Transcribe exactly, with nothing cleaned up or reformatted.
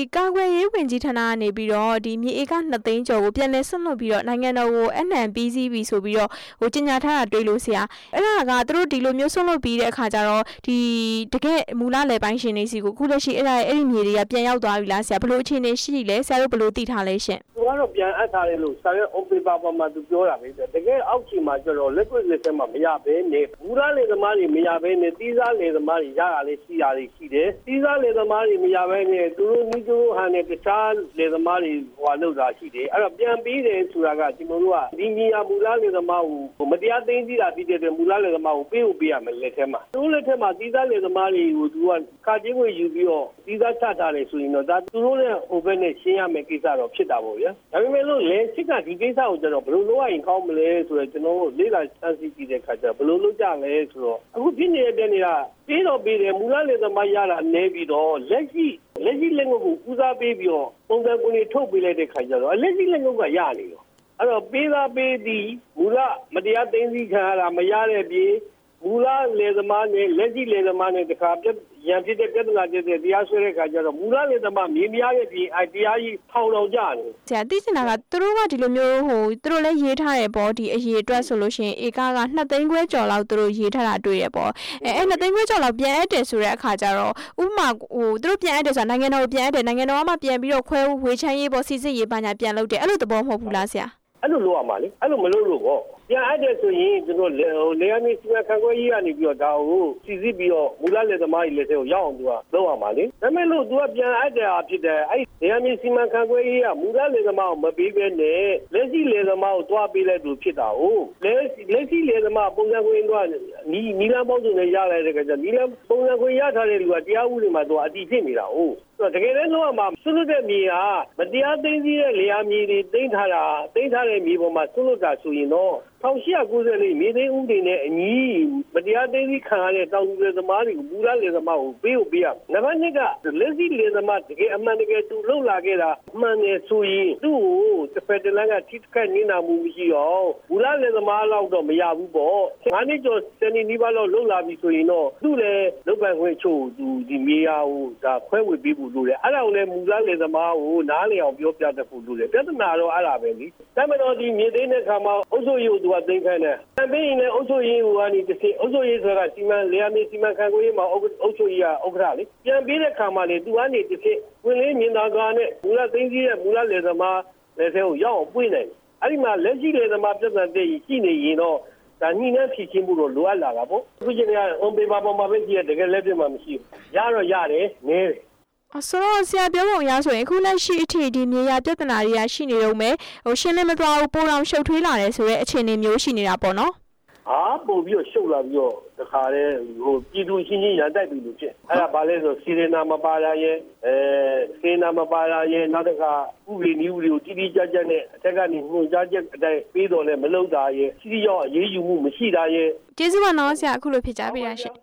ကာကွယ်ရေးဝန်ကြီးဌာနကနေပြီးတော့ဒီမြေဧကနှစ်သိန်းကျော်ကိုပြန်လည်ဆွတ်လွှတ်ပြီးတော့နိုင်ငံတော်ကိုအနှံပြီးစီးပြီးဆိုပြီးတော့ဟိုကြေညာထားတာတွေ့လို့ဆရာအဲ့ဒါကသူတို့ဒီလိုမျိုးဆွတ်လွှတ်ပြီးတဲ့အခါကျတော့ဒီတကယ်မူလလယ်ပိုင်းရှင်နေစီကိုအခုလက်ရှိအဲ့ဒါအဲ့ဒီမြေတွေကပြန်ရောက်သွားပြီလားဆရာဘယ်လိုအခြေအနေရှိလဲဆရာတို့ဘယ်လိုသိထားလဲရှင်သူကတော့ပြန်အပ်ထားတယ်လို့ဆရာရဲ့ open paper မှာသူပြောတာပဲတကယ်အောက်ခြေမှာကျတော့လက်တွေ့လက်ဆက်မှာမရဘဲနဲ့မူလလယ်သမားတွေမရဘဲနဲ့တီးစားလယ်သမားတွေရတာလေးရှိတာလေးရှိတယ်တီးစားလယ်သမားတွေမရဘဲနဲ့သူတို့မိသူတို့ဟန်နဲ့တခြားလယ်သမားတွေဟိုလောက်တာရှိတယ်အဲ့တော့ပြန်ပြီးတယ်ဆိုတာကကျွန်တော်တို့ကဒီညီယာမူလလယ်သမားကိုမတရားသိမ်းကြည့်တာဖြစ်တဲ့အတွက်မူလလယ်သမားကိုပေးဖို့ပေးရမယ်လက်ထက်မှာသူတို့လက်ထက်မှာတီးစားလယ်သမားတွေကိုသူကခါချင်းဝင်ယူပြီးတော့တီးစားချထားတယ်ဆိုရင်တော့ဒါသူတို့နဲ့ဟိုဘက်နဲ့ရှင်းရမယ်ကိစ္စတော့ဖြစ်တာပေါ့ဗျာဒါပေမဲ့လို့လေစစ်ကဒီကိစ္စကိုကျတော့ဘယ်လိုလုပ်ရရင်ကောင်းမလဲဆိုတော့ကျွန်တော်တို့လေ့လာစမ်းစစ်ကြည့်တဲ့အခါကျတော့ဘယ်လိုလုပ်ကြလဲဆိုတော့အခုဖြစ်နေတဲ့ပြန်နေတာပြီးတော့ပြီးတယ်မူလလယ်သမားရတာနေပြီးတော့လက်ရှိလက်ရှိလက်ငုပ်ကိုဦးစားပေးပြီးတော့ပုံစံကိုနေထုတ်ပေးလိုက်တဲ့ခါကျတော့လက်ရှိလက်ငုပ်ကရနေတော့အဲ့တော့ပေးသားပေးသည်မူလမတရားသိမ်းဆီးခံရတာမရတဲ့ပြေမူလလယ်သမားနဲ့လက်ရှိလယ်သမားနဲ့တခါပြရန်ဖြစ်တဲ့ပြဿနာတွေတရားဆွဲတဲ့ခါကျတော့မူလလယ်သမားမြေများရဲ့ပြင်အတရားကြီးထောင်ထောင်ကြတယ်ဆရာသိချင်တာကသူတို့ကဒီလိုမျိုးဟိုသူတို့လည်းရေးထားတယ်ပေါ့ဒီအရေးအတွက်ဆိုလို့ရှိရင်ဧကကနှစ်သိန်းခွဲကျော်လောက်သူတို့ရေးထားတာတွေ့ရပေါ့အဲအဲနှစ်သိန်းခွဲကျော်လောက်ပြန်အပ်တယ်ဆိုတဲ့အခါကျတော့ဥပမာဟိုသူတို့ပြန်အပ်တယ်ဆိုတာနိုင်ငံတော်ကိုပြန်အပ်တယ်နိုင်ငံတော်ကမှပြန်ပြီးတော့ခွဲဝေချမ်းရေးပေါ့စီစစ်ရေးပါညာပြန်လုပ်တယ်အဲ့လိုသဘောမဟုတ်ဘူးလားဆရာအဲ့လိုလုပ်ရမှာလေအဲ့လိုမလုပ်လို့ပေါ့ပြန်အပ်တယ်ဆိုရင်ကျွန်တော်လေယာဉ်စီမံခန့်ခွဲရေးကနေပြီးတော့ဒါကိုစီစစ်ပြီးတော့မူလလယ်သမားကြီးလက်ထဲကိုရောက်အောင်သူကလုပ်ရမှာလေဒါပေမဲ့လို့သူကပြန်အပ်တယ်အဖြစ်တဲ့အဲ့လေယာဉ်စီမံခန့်ခွဲရေးကမူလလယ်သမားကိုမပေးဘဲနဲ့လက်ရှိလယ်သမားကိုတွားပေးလိုက်လို့ဖြစ်တာဟုတ်လက်လက်ရှိလယ်သမားပုံစံခွင့်တော့နီးနီလန်းပေါင်းစုံနဲ့ရလာတဲ့ခါကျနီလန်းပုံစံခွင့်ရထားတဲ့လူကတရားဥပဒေမှာသူကအတည်ဖြစ်နေတာဟုတ်တကယ်လည်းတော့မှဆွလွတ်တဲ့မြေဟာမတရားသိမ်းဆီးတဲ့လေယာမြေတွေသိမ်းထားတာသိမ်းထားတဲ့မြေပေါ်မှာဆွလွတ်တာဆိုရင်တော့၁၈၉၄မြေသိမ်းဥပဒေနဲ့အညီမတရားသိမ်းဆီးခံရတဲ့တောင်သူလယ်သမားတွေကိုမူလလယ်သမားကိုပေးဖို့ပေးရနံပါတ်နှစ်ကလက်ရှိလယ်သမားတကယ်အမှန်တကယ်သူလှုပ်လာခဲ့တာအမှန်နဲ့ဆိုရင်သူ့ကိုတစ်ဖက်တစ်လမ်းကထိခိုက်နေတာမှုမရှိတော့မူလလယ်သမားလောက်တော့မရဘူးပေါ့ငါးနှစ်ကျော်စနေနီးပါးလောက်လှုပ်လာပြီဆိုရင်တော့သူ့လည်းလုပ်ပိုင်ခွင့်ချို့သူဒီမြေယာကိုဒါခွဲဝေပေးဖို့လိုတယ်အဲ့ဒါကိုလည်းမူလလယ်သမားကိုနားလည်အောင်ပြောပြတတ်ဖို့လိုတယ်ပြဿနာတော့အဲ့ဒါပဲလေဒါမှမဟုတ်ဒီမြေသိမ်းတဲ့ခါမှာအုပ်ချုပ်ရေးကိုသူကသိမ်းခိုင်းတယ်တပင်းရင်လည်းအုပ်ချုပ်ရေးကိုကနေတစ်စိအုပ်ချုပ်ရေးဆိုတာစီမံလေယာဉ်စီမံခန့်ခွဲရေးမှာအုပ်ချုပ်ရေးကဥက္ကဋ္ဌလေပြန်ပြီးတဲ့ခါမှာလေသူကနေတစ်စိဝင်လေးမြင်သာကားနဲ့မူလသိမ်းကြီးရဲ့မူလလယ်သမားလက်ထဲကိုရောက်အောင်ပွင့်နိုင်တယ်အဲ့ဒီမှာလက်ရှိလယ်သမားပြဿနာတွေရှိနေရင်တော့ဒါညှိနှိုင်းဖြေရှင်းမှုတော့လိုအပ်လာတာပေါ့အခုချိန်က on paper ပေါ်မှာပဲကြည့်ရတကယ်လက်ပြမှာမရှိဘူးရတော့ရတယ်နည်းတယ်အဆိုတော့ဆရာပြောပုံရဆိုရင်အခုလက်ရှိအထိဒီမြေယာပြဿနာတွေကရှိနေတော့မယ်ဟိုရှင်းလင်းမသွားဘူးပိုတော့ရှုပ်ထွေးလာတယ်ဆိုတဲ့အခြေအနေမျိုးရှိနေတာပေါ့နော်အားပို့ပြီးတော့ရှုပ်လာပြီးတော့တခါတည်းဟိုပြည်သူချင်းချင်းရန်တိုက်ပြီးလို့ဖြစ်အဲ့ဒါဘာလဲဆိုစီရနာမပါလာရဲ့အဲစေနာမပါလာရဲ့နောက်တစ်ခါဥပဒေနည်းဥပဒေကိုတိတိကျကျနဲ့အထက်ကနေညွှန်ကြားချက်အတိုင်းပြီးတော့လည်းမလုပ်တာရဲ့စီးရီးရောက်အရေးယူမှုမရှိတာရဲ့ကျေးဇူးပါနော်ဆရာအခုလိုဖြစ်ကြပေးရရှင်